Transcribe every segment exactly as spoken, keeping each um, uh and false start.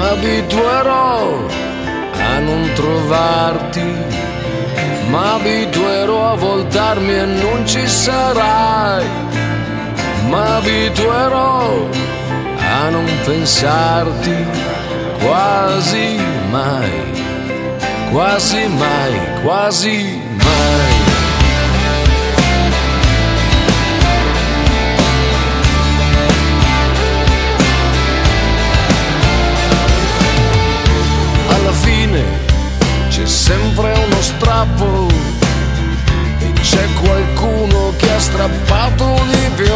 M'abituerò a non trovarti, m'abituerò a voltarmi e non ci sarai, m'abituerò a non pensarti quasi mai, quasi mai, quasi mai. Alla fine c'è sempre uno strappo e c'è qualcuno che ha strappato di più.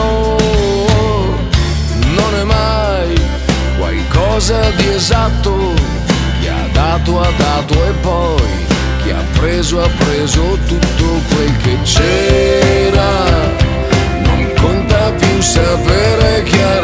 Non è mai qualcosa di esatto, chi ha dato ha dato e poi chi ha preso ha preso tutto quel che c'era. Non conta più sapere chi era